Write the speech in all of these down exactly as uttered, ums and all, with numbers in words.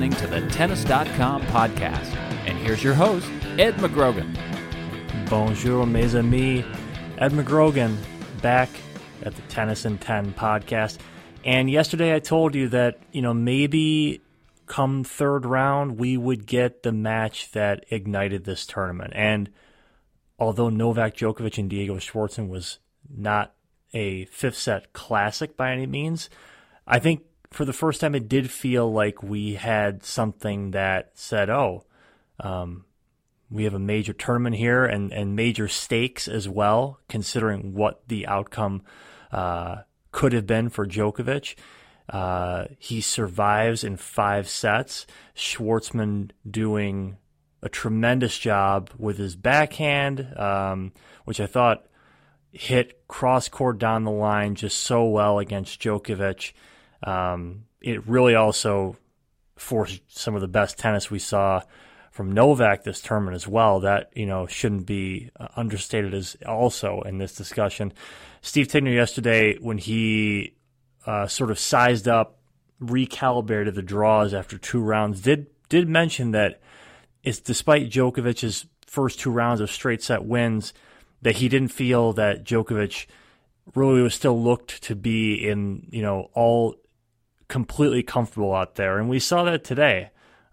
listening to the Tennis dot com podcast. And here's your host, Ed McGrogan. Bonjour, mes amis. Ed McGrogan, back at the Tennis in ten podcast. And yesterday I told you that, you know, maybe come third round, we would get the match that ignited this tournament. And although Novak Djokovic and Diego Schwartzman was not a fifth set classic by any means, I think for the first time it did feel like we had something that said, oh, um, we have a major tournament here and, and major stakes as well, considering what the outcome uh, could have been for Djokovic. Uh, he survives in five sets. Schwartzman doing a tremendous job with his backhand, um, which I thought hit cross-court down the line just so well against Djokovic. Um, it really also forced some of the best tennis we saw from Novak this tournament as well. That, you know, shouldn't be understated as also in this discussion. Steve Tignor yesterday, when he uh, sort of sized up, recalibrated the draws after two rounds, did did mention that it's despite Djokovic's first two rounds of straight set wins, that he didn't feel that Djokovic really was still looked to be in, you know, all completely comfortable out there. And we saw that today.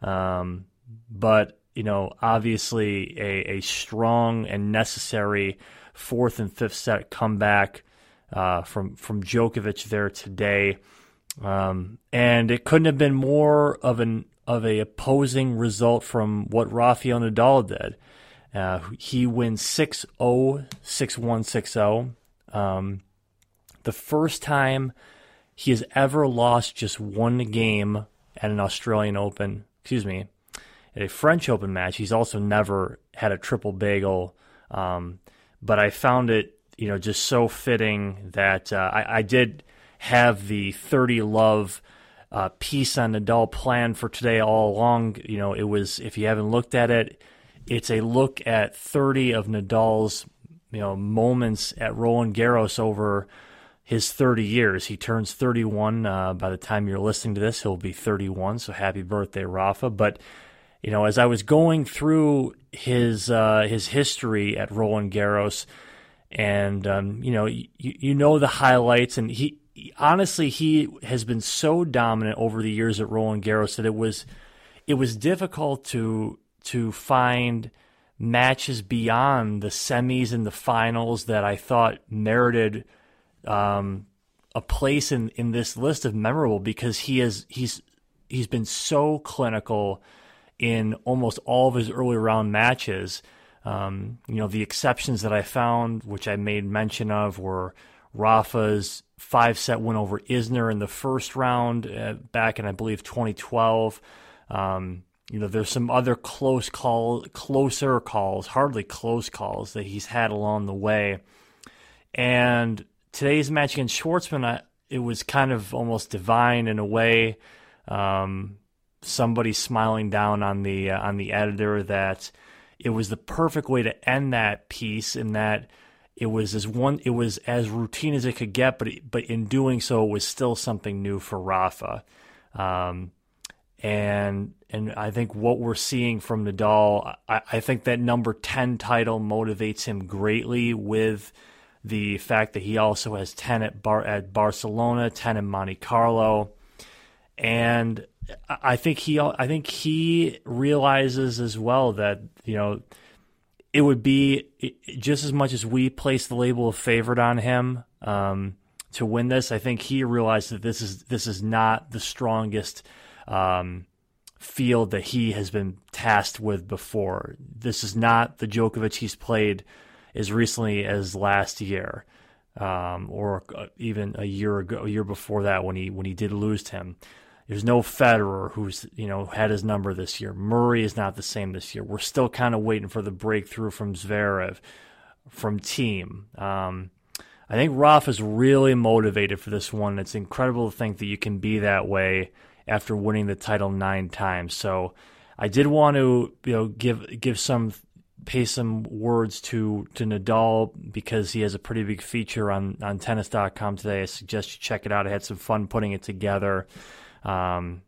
Um, but, you know, obviously a, a strong and necessary fourth and fifth set comeback uh, from, from Djokovic there today. Um, and it couldn't have been more of an of a opposing result from what Rafael Nadal did. Uh, he wins six oh, six one, six oh. Um, the first time he has ever lost just one game at an Australian Open, excuse me, at a French Open match. He's also never had a triple bagel. Um, but I found it, you know, just so fitting that uh, I, I did have the thirty love uh, piece on Nadal planned for today all along. You know, it was, if you haven't looked at it, it's a look at thirty of Nadal's, you know, moments at Roland Garros over his thirty years. He turns thirty-one uh, by the time you're listening to this. He'll be thirty-one, so happy birthday, Rafa. But, you know, as I was going through his uh, his history at Roland Garros, and um, you know, you, you know the highlights, and he honestly he has been so dominant over the years at Roland Garros that it was it was difficult to to find matches beyond the semis and the finals that I thought merited um, a place in, in this list of memorable, because he is he's he's been so clinical in almost all of his early round matches. Um, you know, the exceptions that I found, which I made mention of, were Rafa's five-set win over Isner in the first round uh, back in, I believe, twenty twelve. Um, You know, there's some other close call, closer calls, hardly close calls that he's had along the way. And today's match against Schwartzman, I, it was kind of almost divine in a way. Um, somebody smiling down on the uh, on the editor that it was the perfect way to end that piece, in that it was as one, it was as routine as it could get, but it, but in doing so, it was still something new for Rafa. Um, And and I think what we're seeing from Nadal, I, I think that number ten title motivates him greatly, with the fact that he also has ten at Bar, at Barcelona, ten in Monte Carlo, and I think he I think he realizes as well that, you know, it would be just as much as we place the label of favorite on him um, to win this. I think he realized that this is this is not the strongest Um, field that he has been tasked with before. This is not the Djokovic he's played as recently as last year, um, or even a year ago, a year before that when he when he did lose to him. There's no Federer who's, you know, had his number this year. Murray is not the same this year. We're still kind of waiting for the breakthrough from Zverev, from Thiem. Um, I think Rafa's really motivated for this one. It's incredible to think that you can be that way after winning the title nine times. So I did want to, you know, give give some pay some words to to Nadal, because he has a pretty big feature on on tennis dot com today. I suggest you check it out. I had some fun putting it together. Um,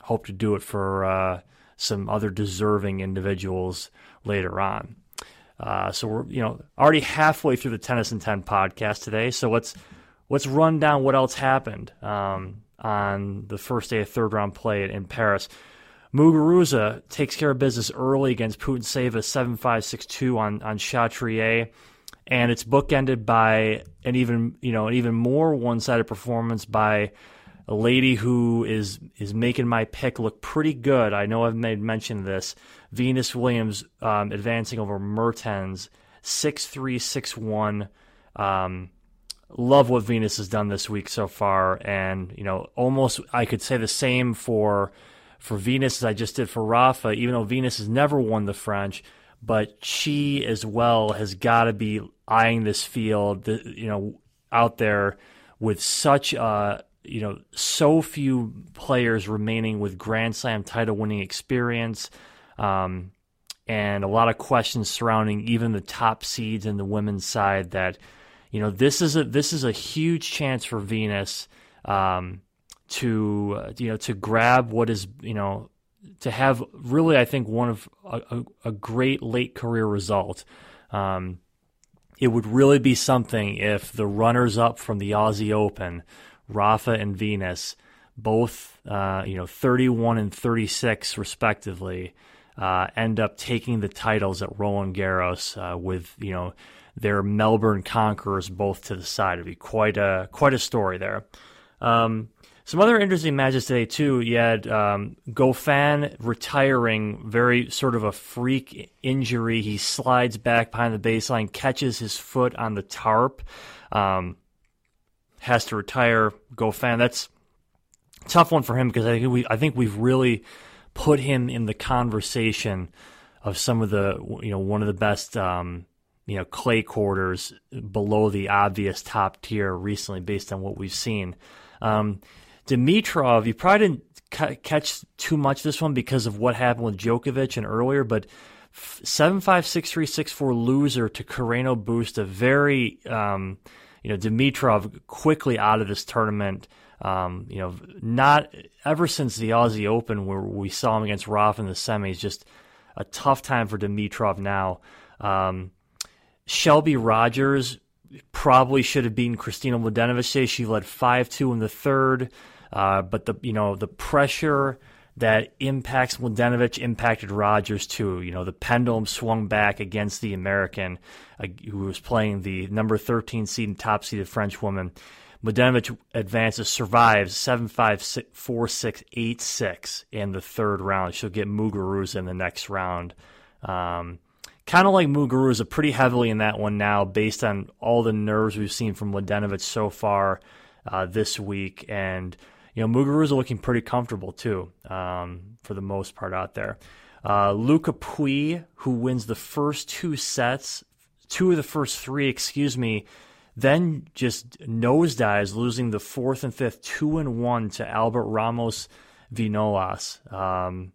hope to do it for uh, some other deserving individuals later on. Uh, so we're you know already halfway through the Tennis in ten podcast today. So let's let's run down what else happened um, on the first day of third round play in Paris. Muguruza takes care of business early against Putintseva seven five six two on on Chatrier, and it's bookended by an even you know an even more one-sided performance by a lady who is is making my pick look pretty good. I know I've made mention of this. Venus Williams um, advancing over Mertens six three six one. Um, love what Venus has done this week so far, and you know almost I could say the same for. For Venus, as I just did for Rafa, even though Venus has never won the French, but she as well has got to be eyeing this field, you know, out there with such, uh, you know, so few players remaining with Grand Slam title-winning experience, um, and a lot of questions surrounding even the top seeds in the women's side. That, you know, this is a this is a huge chance for Venus. Um, to uh, you know to grab what is you know to have really I think one of a, a, a great late career result. Um, it would really be something if the runners up from the Aussie Open, Rafa and Venus, both uh, you know thirty-one and thirty-six respectively, uh, end up taking the titles at Roland Garros uh, with you know their Melbourne conquerors both to the side. It'd be quite a quite a story there. Um, Some other interesting matches today, too. You had um, Goffin retiring, very sort of a freak injury. He slides back behind the baseline, catches his foot on the tarp, um, has to retire. Goffin, that's a tough one for him because I think, we, I think we've really put him in the conversation of some of the, you know, one of the best, um, you know, clay quarters below the obvious top tier recently based on what we've seen. Um, Dimitrov, you probably didn't ca- catch too much of this one because of what happened with Djokovic and earlier, but seven five, six three, six four loser to Carreno Busta. Very, um, you know, Dimitrov quickly out of this tournament. Um, you know, not ever since the Aussie Open where we saw him against Rafa in the semis, just a tough time for Dimitrov now. Um, Shelby Rogers probably should have beaten Kristina Mladenovic today. She led five two in the third. Uh, but the you know the pressure that impacts Mladenovic impacted Rogers too. You know the pendulum swung back against the American, uh, who was playing the number thirteen seed and top seeded French woman. Mladenovic advances, survives seven five, four six, eight six in the third round. She'll get Muguruza in the next round. Um, kind of like Muguruza, pretty heavily in that one now, based on all the nerves we've seen from Mladenovic so far uh, this week, and. You know, Muguruza looking pretty comfortable, too, um, for the most part out there. Uh, Luca Pouille, who wins the first two sets, two of the first three, excuse me, then just nosedives, losing the fourth and fifth, two and one to Albert Ramos Vinolas. Um,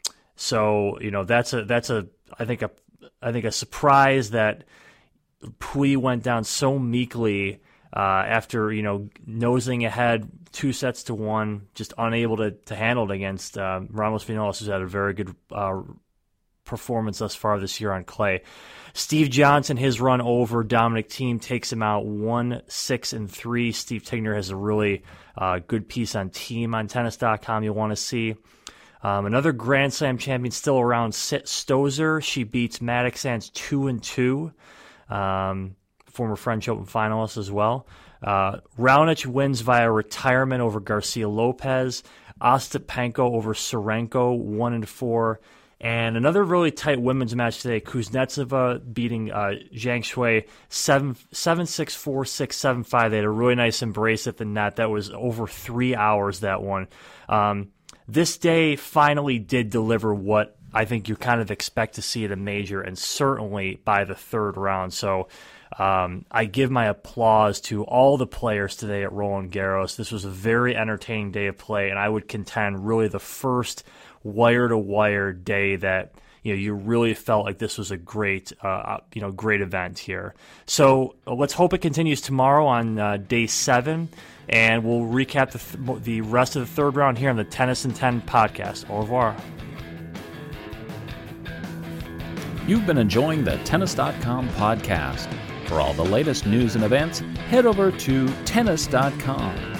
so, you know, that's a, that's a, I think a, I think a surprise that Pouille went down so meekly Uh, after, you know, nosing ahead two sets to one, just unable to, to handle it against uh, Ramos Vinolas, who's had a very good uh, performance thus far this year on clay. Steve Johnson, his run over Dominic Thiem takes him out one, six, and three. Steve Tigner has a really uh, good piece on Thiem on tennis dot com you'll want to see. Um, another Grand Slam champion still around, Stosur. She beats Maddox Sands two and two. Um, former French Open finalist as well. Uh, Raonic wins via retirement over Garcia Lopez. Ostapenko over Serenko, one and four. And another really tight women's match today, Kuznetsova beating uh, Zhang Shui seven, seven, six, four, six, seven, five. They had a really nice embrace at the net. That was over three hours, that one. Um, this day finally did deliver what I think you kind of expect to see at a major, and certainly by the third round. So um, I give my applause to all the players today at Roland Garros. This was a very entertaining day of play, and I would contend really the first wire-to-wire day that you know, you really felt like this was a great, uh, you know, great event here. So uh, let's hope it continues tomorrow on uh, day seven, and we'll recap the, th- the rest of the third round here on the Tennis in ten podcast. Au revoir. You've been enjoying the Tennis dot com podcast. For all the latest news and events, head over to Tennis dot com.